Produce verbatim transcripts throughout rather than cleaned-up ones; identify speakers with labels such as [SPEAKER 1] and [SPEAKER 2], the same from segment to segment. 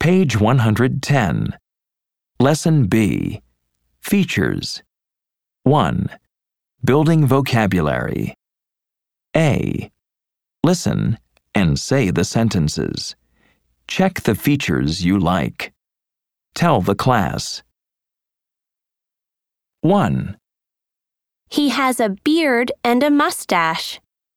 [SPEAKER 1] Page one hundred ten. Lesson B. Features. one. Building vocabulary. A. Listen and say the sentences. Check the features you like. Tell the class. one.
[SPEAKER 2] He has a beard and a mustache.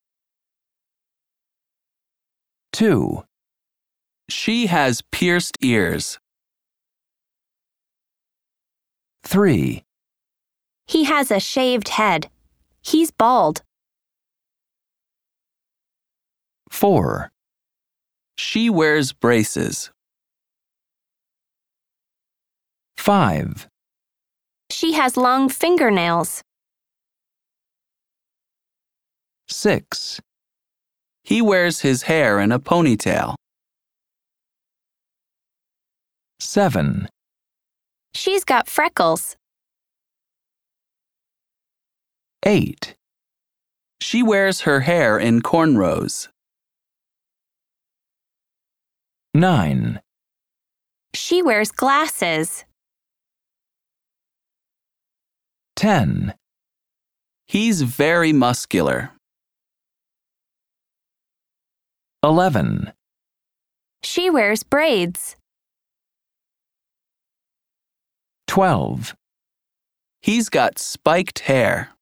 [SPEAKER 1] two.
[SPEAKER 3] She has pierced ears.
[SPEAKER 1] three.
[SPEAKER 2] He has a shaved head. He's bald.
[SPEAKER 1] four.
[SPEAKER 3] She wears braces.
[SPEAKER 1] five.
[SPEAKER 2] She has long fingernails.
[SPEAKER 1] six.
[SPEAKER 3] He wears his hair in a ponytail.
[SPEAKER 1] seven.
[SPEAKER 2] She's got freckles.
[SPEAKER 1] eight.
[SPEAKER 3] She wears her hair in cornrows.
[SPEAKER 1] nine.
[SPEAKER 2] She wears glasses.
[SPEAKER 1] ten.
[SPEAKER 3] He's very muscular.
[SPEAKER 1] eleven.
[SPEAKER 2] She wears braids.
[SPEAKER 1] twelve.
[SPEAKER 3] He's got spiked hair.